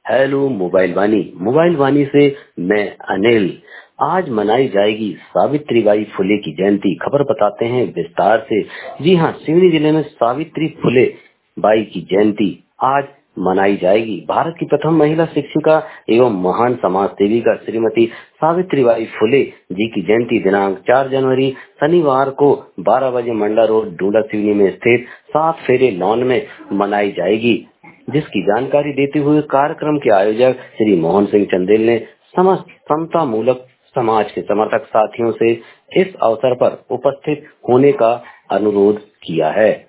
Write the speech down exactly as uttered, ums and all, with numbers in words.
Hello mobile Vaani mobile Vaani से मैं अनिल। आज मनाई जाएगी सावित्रीबाई फुले की जयंती। खबर बताते हैं विस्तार से। जी हाँ, सिवनी जिले में सावित्री फुले बाई की जयंती आज मनाई जाएगी। भारत की प्रथम महिला शिक्षिका एवं महान समाज सेविका श्रीमती सावित्रीबाई फुले जी की जयंती दिनांक चार जनवरी शनिवार को बारह बजे मंडा रोड डूडा सिवनी में स्थित सात फेरे लॉन में मनाई जाएगी, जिसकी जानकारी देते हुए कार्यक्रम के आयोजक श्री मोहन सिंह चंदेल ने समस्त समता मूलक समाज के समर्थक साथियों से इस अवसर पर उपस्थित होने का अनुरोध किया है।